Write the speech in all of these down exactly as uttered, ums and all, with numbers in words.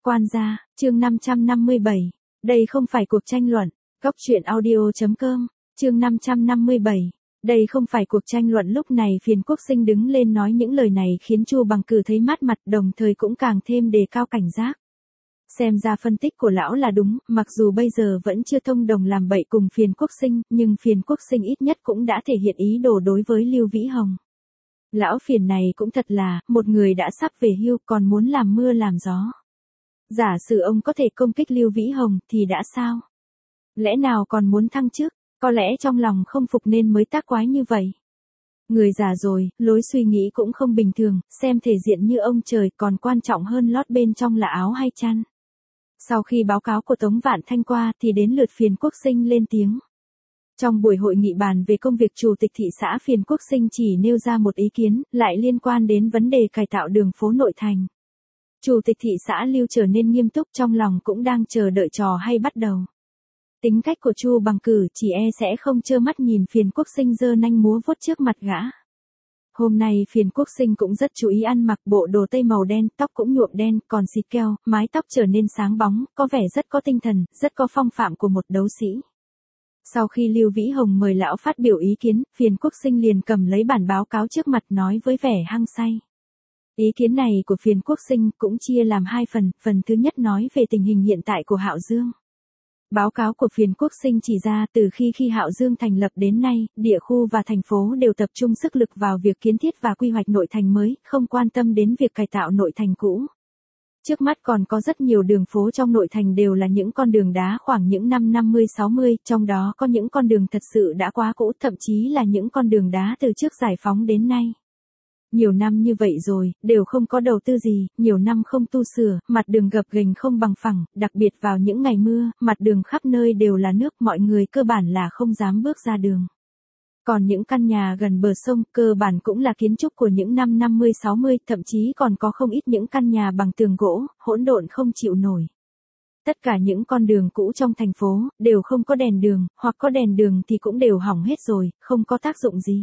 Quan gia, chương năm trăm năm mươi bảy. Đây không phải cuộc tranh luận. Góc truyện audio chấm com, chương năm trăm năm mươi bảy. Đây không phải cuộc tranh luận. Lúc này Phiền Quốc Sinh đứng lên nói những lời này khiến Chu Bằng Cử thấy mát mặt, đồng thời cũng càng thêm đề cao cảnh giác. Xem ra phân tích của lão là đúng, mặc dù bây giờ vẫn chưa thông đồng làm bậy cùng Phiền Quốc Sinh, nhưng Phiền Quốc Sinh ít nhất cũng đã thể hiện ý đồ đối với Lưu Vĩ Hồng. Lão Phiền này cũng thật là, một người đã sắp về hưu còn muốn làm mưa làm gió. Giả sử ông có thể công kích Lưu Vĩ Hồng thì đã sao? Lẽ nào còn muốn thăng chức? Có lẽ trong lòng không phục nên mới tác quái như vậy. Người già rồi, lối suy nghĩ cũng không bình thường, xem thể diện như ông trời còn quan trọng hơn lót bên trong là áo hay chăn. Sau khi báo cáo của Tống Vạn Thanh qua thì đến lượt Phiền Quốc Sinh lên tiếng. Trong buổi hội nghị bàn về công việc Chủ tịch thị xã, Phiền Quốc Sinh chỉ nêu ra một ý kiến, lại liên quan đến vấn đề cải tạo đường phố nội thành. Chủ tịch thị xã Lưu trở nên nghiêm túc, trong lòng cũng đang chờ đợi trò hay bắt đầu. Tính cách của Chu Bằng Cử chỉ e sẽ không trơ mắt nhìn Phiền Quốc Sinh giơ nanh múa vuốt trước mặt gã. Hôm nay Phiền Quốc Sinh cũng rất chú ý ăn mặc, bộ đồ tây màu đen, tóc cũng nhuộm đen, còn xịt keo, mái tóc trở nên sáng bóng, có vẻ rất có tinh thần, rất có phong phạm của một đấu sĩ. Sau khi Lưu Vĩ Hồng mời lão phát biểu ý kiến, Phiền Quốc Sinh liền cầm lấy bản báo cáo trước mặt nói với vẻ hăng say. Ý kiến này của Phiền Quốc Sinh cũng chia làm hai phần, phần thứ nhất nói về tình hình hiện tại của Hạo Dương. Báo cáo của Phiền Quốc Sinh chỉ ra từ khi khi Hạo Dương thành lập đến nay, địa khu và thành phố đều tập trung sức lực vào việc kiến thiết và quy hoạch nội thành mới, không quan tâm đến việc cải tạo nội thành cũ. Trước mắt còn có rất nhiều đường phố trong nội thành đều là những con đường đá khoảng những năm năm mươi sáu mươi, trong đó có những con đường thật sự đã quá cũ, thậm chí là những con đường đá từ trước giải phóng đến nay. Nhiều năm như vậy rồi, đều không có đầu tư gì, nhiều năm không tu sửa, mặt đường gập ghềnh không bằng phẳng, đặc biệt vào những ngày mưa, mặt đường khắp nơi đều là nước, mọi người cơ bản là không dám bước ra đường. Còn những căn nhà gần bờ sông, cơ bản cũng là kiến trúc của những năm năm mươi sáu mươi, thậm chí còn có không ít những căn nhà bằng tường gỗ, hỗn độn không chịu nổi. Tất cả những con đường cũ trong thành phố, đều không có đèn đường, hoặc có đèn đường thì cũng đều hỏng hết rồi, không có tác dụng gì.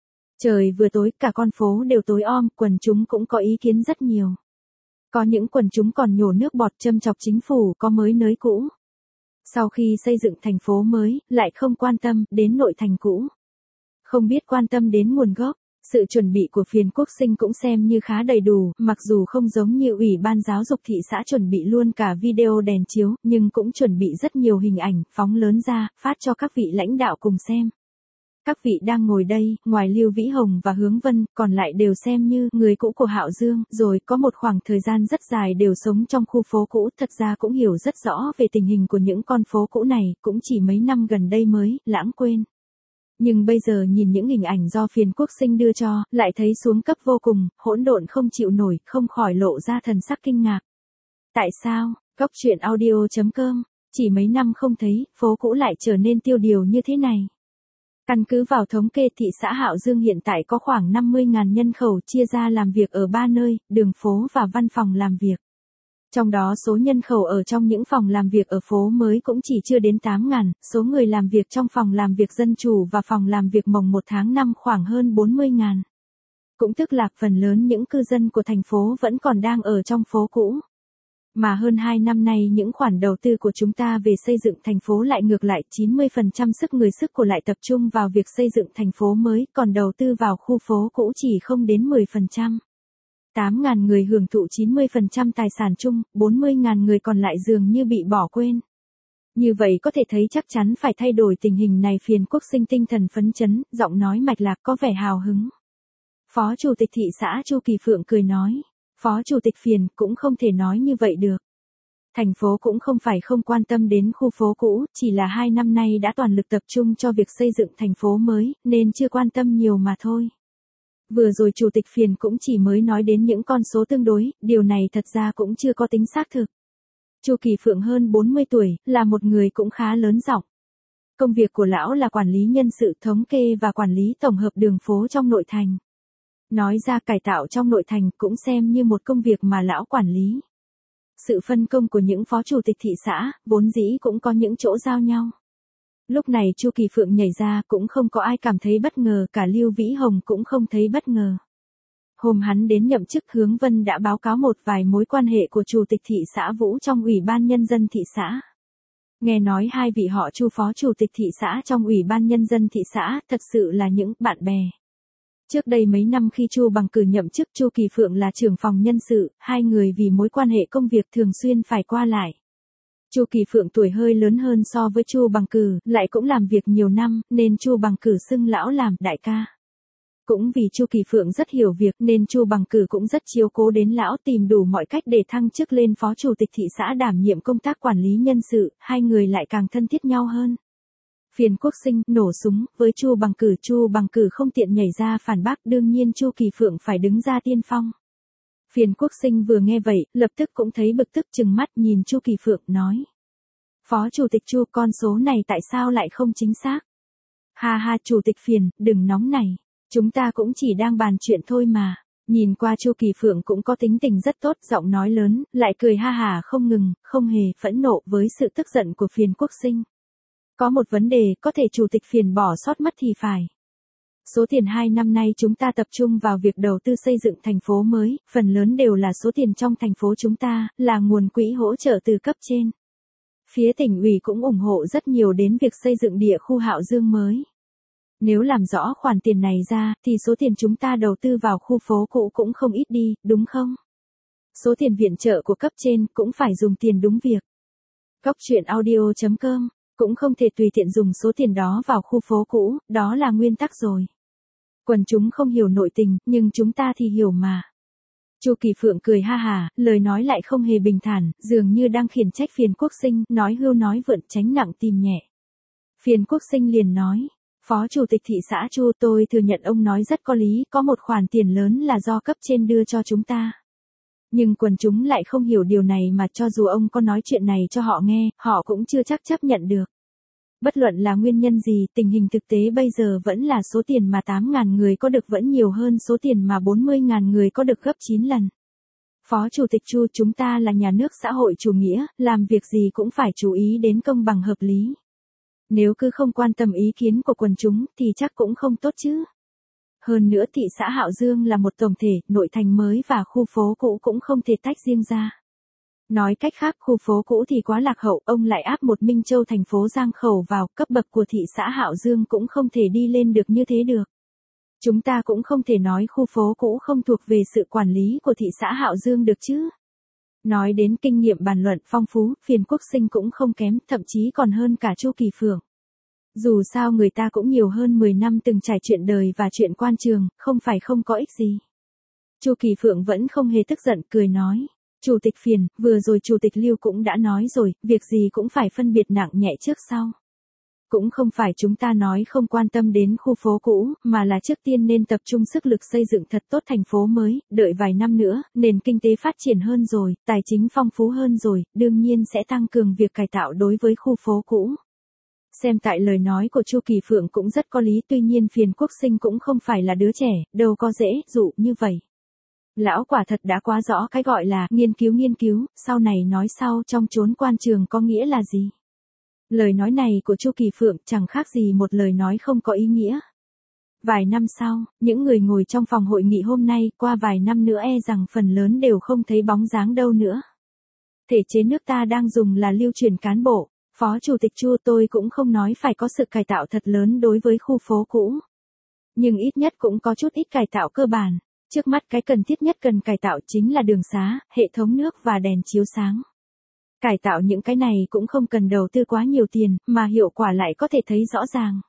Trời vừa tối, cả con phố đều tối om, quần chúng cũng có ý kiến rất nhiều. Có những quần chúng còn nhổ nước bọt châm chọc chính phủ, có mới nới cũ. Sau khi xây dựng thành phố mới, lại không quan tâm đến nội thành cũ. Không biết quan tâm đến nguồn gốc. Sự chuẩn bị của Phiền Quốc Sinh cũng xem như khá đầy đủ, mặc dù không giống như Ủy ban Giáo dục thị xã chuẩn bị luôn cả video đèn chiếu, nhưng cũng chuẩn bị rất nhiều hình ảnh, phóng lớn ra, phát cho các vị lãnh đạo cùng xem. Các vị đang ngồi đây, ngoài Lưu Vĩ Hồng và Hướng Vân, còn lại đều xem như người cũ của Hạo Dương, rồi có một khoảng thời gian rất dài đều sống trong khu phố cũ, thật ra cũng hiểu rất rõ về tình hình của những con phố cũ này, cũng chỉ mấy năm gần đây mới lãng quên. Nhưng bây giờ nhìn những hình ảnh do Phiền Quốc Sinh đưa cho, lại thấy xuống cấp vô cùng, hỗn độn không chịu nổi, không khỏi lộ ra thần sắc kinh ngạc. Tại sao? Góc truyện audio chấm com, chỉ mấy năm không thấy, phố cũ lại trở nên tiêu điều như thế này. Căn cứ vào thống kê, thị xã Hạo Dương hiện tại có khoảng năm mươi nghìn nhân khẩu, chia ra làm việc ở ba nơi, đường phố và văn phòng làm việc. Trong đó số nhân khẩu ở trong những phòng làm việc ở phố mới cũng chỉ chưa đến tám nghìn, số người làm việc trong phòng làm việc dân chủ và phòng làm việc mồng một tháng năm khoảng hơn bốn mươi nghìn. Cũng tức là phần lớn những cư dân của thành phố vẫn còn đang ở trong phố cũ. Mà hơn hai năm nay những khoản đầu tư của chúng ta về xây dựng thành phố lại ngược lại, chín mươi phần trăm sức người sức của lại tập trung vào việc xây dựng thành phố mới, còn đầu tư vào khu phố cũ chỉ không đến mười phần trăm. tám nghìn người hưởng thụ chín mươi phần trăm tài sản chung, bốn mươi nghìn người còn lại dường như bị bỏ quên. Như vậy có thể thấy chắc chắn phải thay đổi tình hình này. Phiền Quốc Sinh tinh thần phấn chấn, giọng nói mạch lạc có vẻ hào hứng. Phó Chủ tịch thị xã Chu Kỳ Phượng cười nói. Phó Chủ tịch Phiền cũng không thể nói như vậy được. Thành phố cũng không phải không quan tâm đến khu phố cũ, chỉ là hai năm nay đã toàn lực tập trung cho việc xây dựng thành phố mới, nên chưa quan tâm nhiều mà thôi. Vừa rồi Chủ tịch Phiền cũng chỉ mới nói đến những con số tương đối, điều này thật ra cũng chưa có tính xác thực. Chu Kỳ Phượng hơn bốn mươi tuổi, là một người cũng khá lớn giọng. Công việc của lão là quản lý nhân sự, thống kê và quản lý tổng hợp đường phố trong nội thành. Nói ra cải tạo trong nội thành cũng xem như một công việc mà lão quản lý. Sự phân công của những phó chủ tịch thị xã, vốn dĩ cũng có những chỗ giao nhau. Lúc này Chu Kỳ Phượng nhảy ra cũng không có ai cảm thấy bất ngờ, cả Lưu Vĩ Hồng cũng không thấy bất ngờ. Hôm hắn đến nhậm chức, Hướng Vân đã báo cáo một vài mối quan hệ của chủ tịch thị xã Vũ trong Ủy ban Nhân dân thị xã. Nghe nói hai vị họ Chu phó chủ tịch thị xã trong Ủy ban Nhân dân thị xã thật sự là những bạn bè. Trước đây mấy năm khi Chu Bằng Cử nhậm chức, Chu Kỳ Phượng là trưởng phòng nhân sự, hai người vì mối quan hệ công việc thường xuyên phải qua lại. Chu Kỳ Phượng tuổi hơi lớn hơn so với Chu Bằng Cử, lại cũng làm việc nhiều năm, nên Chu Bằng Cử xưng lão làm đại ca. Cũng vì Chu Kỳ Phượng rất hiểu việc nên Chu Bằng Cử cũng rất chiếu cố đến lão, tìm đủ mọi cách để thăng chức lên phó chủ tịch thị xã đảm nhiệm công tác quản lý nhân sự, hai người lại càng thân thiết nhau hơn. Phiền Quốc Sinh nổ súng với Chu Bằng Cử, Chu Bằng Cử không tiện nhảy ra phản bác, đương nhiên Chu Kỳ Phượng phải đứng ra tiên phong. Phiền Quốc Sinh vừa nghe vậy, lập tức cũng thấy bực tức, trừng mắt nhìn Chu Kỳ Phượng nói: Phó chủ tịch Chu, con số này tại sao lại không chính xác? Ha ha, chủ tịch Phiền, đừng nóng này. Chúng ta cũng chỉ đang bàn chuyện thôi mà. Nhìn qua Chu Kỳ Phượng cũng có tính tình rất tốt, giọng nói lớn, lại cười ha hà không ngừng, không hề phẫn nộ với sự tức giận của Phiền Quốc Sinh. Có một vấn đề có thể chủ tịch Phiền bỏ sót mất thì phải. Số tiền hai năm nay chúng ta tập trung vào việc đầu tư xây dựng thành phố mới, phần lớn đều là số tiền trong thành phố chúng ta, là nguồn quỹ hỗ trợ từ cấp trên. Phía tỉnh ủy cũng ủng hộ rất nhiều đến việc xây dựng địa khu Hạo Dương mới. Nếu làm rõ khoản tiền này ra, thì số tiền chúng ta đầu tư vào khu phố cũ cũng không ít đi, đúng không? Số tiền viện trợ của cấp trên cũng phải dùng tiền đúng việc. Cóc truyện audio chấm com cũng không thể tùy tiện dùng số tiền đó vào khu phố cũ, đó là nguyên tắc rồi. Quần chúng không hiểu nội tình, nhưng chúng ta thì hiểu mà. Chu Kỳ Phượng cười ha hà, lời nói lại không hề bình thản, dường như đang khiển trách Phiền Quốc Sinh, nói hưu nói vượn, tránh nặng tìm nhẹ. Phiền Quốc Sinh liền nói: Phó chủ tịch thị xã Chu, tôi thừa nhận ông nói rất có lý, có một khoản tiền lớn là do cấp trên đưa cho chúng ta. Nhưng quần chúng lại không hiểu điều này, mà cho dù ông có nói chuyện này cho họ nghe, họ cũng chưa chắc chấp nhận được. Bất luận là nguyên nhân gì, tình hình thực tế bây giờ vẫn là số tiền mà tám nghìn người có được vẫn nhiều hơn số tiền mà bốn mươi nghìn người có được gấp chín lần. Phó chủ tịch Chu, chúng ta là nhà nước xã hội chủ nghĩa, làm việc gì cũng phải chú ý đến công bằng hợp lý. Nếu cứ không quan tâm ý kiến của quần chúng thì chắc cũng không tốt chứ. Hơn nữa thị xã Hạo Dương là một tổng thể, nội thành mới và khu phố cũ cũng không thể tách riêng ra. Nói cách khác, khu phố cũ thì quá lạc hậu, ông lại áp một Minh Châu thành phố Giang Khẩu vào, cấp bậc của thị xã Hạo Dương cũng không thể đi lên được như thế được. Chúng ta cũng không thể nói khu phố cũ không thuộc về sự quản lý của thị xã Hạo Dương được chứ. Nói đến kinh nghiệm bàn luận phong phú, Phiền Quốc Sinh cũng không kém, thậm chí còn hơn cả Chu Kỳ Phượng. Dù sao người ta cũng nhiều hơn mười năm từng trải chuyện đời và chuyện quan trường, không phải không có ích gì. Chu Kỳ Phượng vẫn không hề tức giận, cười nói: Chủ tịch Phiền, vừa rồi Chủ tịch Lưu cũng đã nói rồi, việc gì cũng phải phân biệt nặng nhẹ trước sau. Cũng không phải chúng ta nói không quan tâm đến khu phố cũ, mà là trước tiên nên tập trung sức lực xây dựng thật tốt thành phố mới, đợi vài năm nữa, nền kinh tế phát triển hơn rồi, tài chính phong phú hơn rồi, đương nhiên sẽ tăng cường việc cải tạo đối với khu phố cũ. Xem tại lời nói của Chu Kỳ Phượng cũng rất có lý, tuy nhiên Phiền Quốc Sinh cũng không phải là đứa trẻ, đâu có dễ dụ như vậy. Lão quả thật đã quá rõ cái gọi là nghiên cứu nghiên cứu, sau này nói sau, trong chốn quan trường có nghĩa là gì. Lời nói này của Chu Kỳ Phượng chẳng khác gì một lời nói không có ý nghĩa. Vài năm sau, những người ngồi trong phòng hội nghị hôm nay, qua vài năm nữa e rằng phần lớn đều không thấy bóng dáng đâu nữa. Thể chế nước ta đang dùng là lưu truyền cán bộ. Phó Chủ tịch Chu, tôi cũng không nói phải có sự cải tạo thật lớn đối với khu phố cũ. Nhưng ít nhất cũng có chút ít cải tạo cơ bản. Trước mắt cái cần thiết nhất cần cải tạo chính là đường xá, hệ thống nước và đèn chiếu sáng. Cải tạo những cái này cũng không cần đầu tư quá nhiều tiền, mà hiệu quả lại có thể thấy rõ ràng.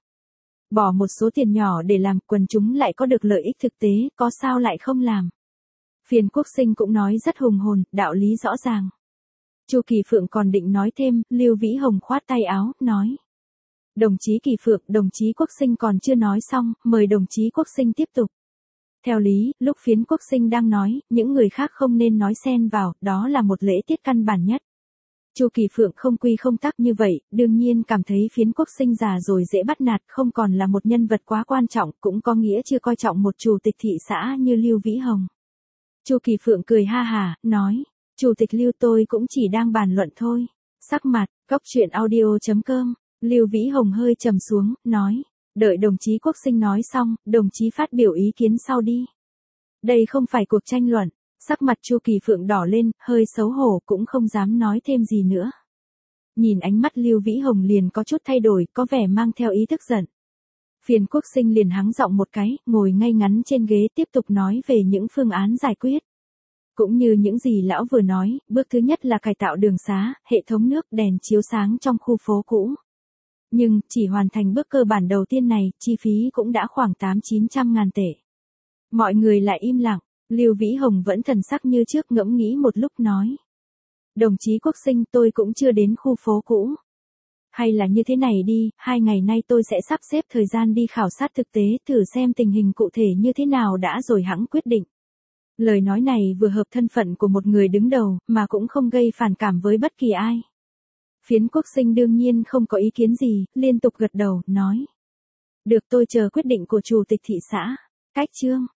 Bỏ một số tiền nhỏ để làm, quần chúng lại có được lợi ích thực tế, có sao lại không làm. Phiền Quốc Sinh cũng nói rất hùng hồn, đạo lý rõ ràng. Chu Kỳ Phượng còn định nói thêm, Lưu Vĩ Hồng khoát tay áo, nói: Đồng chí Kỳ Phượng, đồng chí Quốc Sinh còn chưa nói xong, mời đồng chí Quốc Sinh tiếp tục. Theo lý, lúc Phiến Quốc Sinh đang nói, những người khác không nên nói xen vào, đó là một lễ tiết căn bản nhất. Chu Kỳ Phượng không quy không tắc như vậy, đương nhiên cảm thấy Phiến Quốc Sinh già rồi dễ bắt nạt, không còn là một nhân vật quá quan trọng, cũng có nghĩa chưa coi trọng một chủ tịch thị xã như Lưu Vĩ Hồng. Chu Kỳ Phượng cười ha hà, nói: Chủ tịch Lưu, tôi cũng chỉ đang bàn luận thôi. Sắc mặt, cóc truyện audio chấm com, Lưu Vĩ Hồng hơi trầm xuống, nói: Đợi đồng chí Quốc Sinh nói xong, đồng chí phát biểu ý kiến sau đi. Đây không phải cuộc tranh luận. Sắc mặt Chu Kỳ Phượng đỏ lên, hơi xấu hổ cũng không dám nói thêm gì nữa. Nhìn ánh mắt Lưu Vĩ Hồng liền có chút thay đổi, có vẻ mang theo ý tức giận. Phiền Quốc Sinh liền hắng giọng một cái, ngồi ngay ngắn trên ghế tiếp tục nói về những phương án giải quyết. Cũng như những gì lão vừa nói, bước thứ nhất là cải tạo đường xá, hệ thống nước, đèn chiếu sáng trong khu phố cũ. Nhưng, chỉ hoàn thành bước cơ bản đầu tiên này, chi phí cũng đã khoảng tám chín trăm ngàn tệ. Mọi người lại im lặng, Lưu Vĩ Hồng vẫn thần sắc như trước, ngẫm nghĩ một lúc nói. Đồng chí Quốc Sinh, tôi cũng chưa đến khu phố cũ. Hay là như thế này đi, hai ngày nay tôi sẽ sắp xếp thời gian đi khảo sát thực tế, thử xem tình hình cụ thể như thế nào đã rồi hẵng quyết định. Lời nói này vừa hợp thân phận của một người đứng đầu, mà cũng không gây phản cảm với bất kỳ ai. Phiến Quốc Sinh đương nhiên không có ý kiến gì, liên tục gật đầu, nói. Được, tôi chờ quyết định của chủ tịch thị xã. Cách chương.